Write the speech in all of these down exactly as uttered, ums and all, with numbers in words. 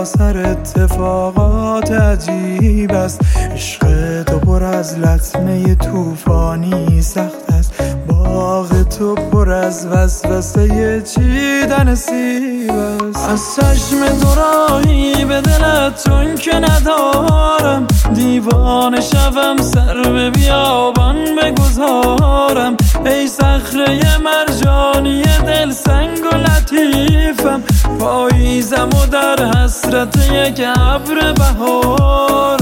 سراسر اتفاقات عجیب است. عشق تو پر از لطمه طوفانی سخت است، باغ تو پر از وسوسه چیدن سیب است. از چشم تو راهی به دلت چون که ندارم، دیوانه شوم سر به بیابان بگذارم. ای صخره مرجانی دل سنگ و لطیفم، پاییزم و در حسرت یک ابر بهارم.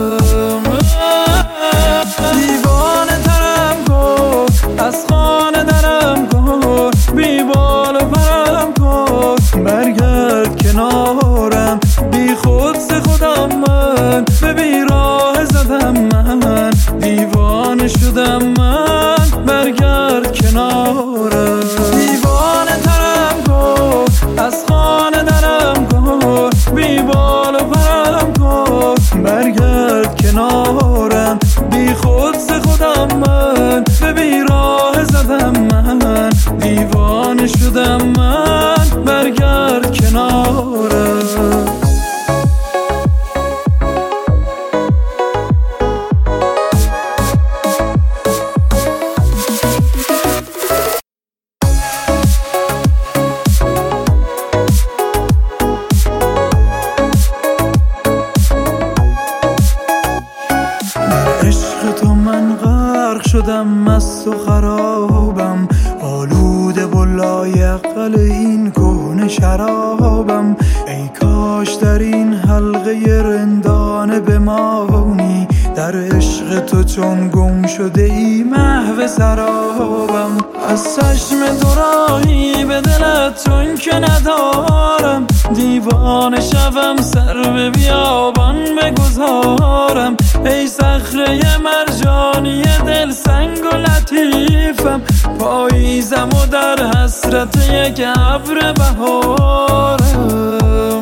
دیوانه ترم کن، از خانه درم کن، بی بال و پرم کن، برگرد کنارم. بی خود ز خودم من، به بیراه زدم من، دیوانه شدم من، برگرد کنارم. دیوانه ترم کن، از خانه درم کن، بی بال و پرم کن، برگرد کنارم. بی خود ز خودم من، به بیراه زدم من، دیوانه شدم من، برگرد کنارم. عشق تو من غرق شدم، مست و خرابم، آلوده و لایعقل این کهنه شرابم. ای کاش در این حلقه رندانه بمانی، در عشق تو چون گم شده ای محو سرابم. از چشم تو راهی به دلت چون که ندارم، دیوانه شوم سر به بیابان بگذارم. ای صخره مرجانی دل سنگ و لطیفم، پاییزم و در حسرت یک ابر بهارم.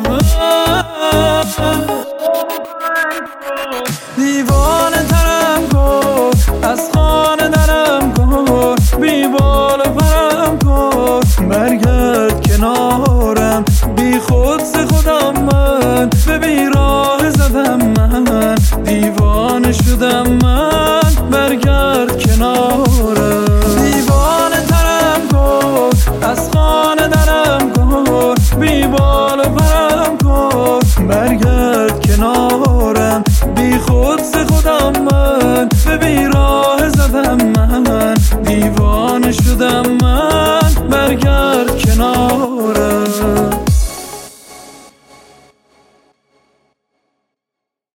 دیوانه ترم کن، از خانه درم کن، بی بال و پرم کن، برگرد کنارم. بی خود ز خودم من، به بیراه زدم من، دیوانه شدم من، برگرد کنارم. دیوانه ترم کن، از خانه درم کن، بی بال و پرم کن، برگرد کنارم. بی خود ز خودم من، به بیراه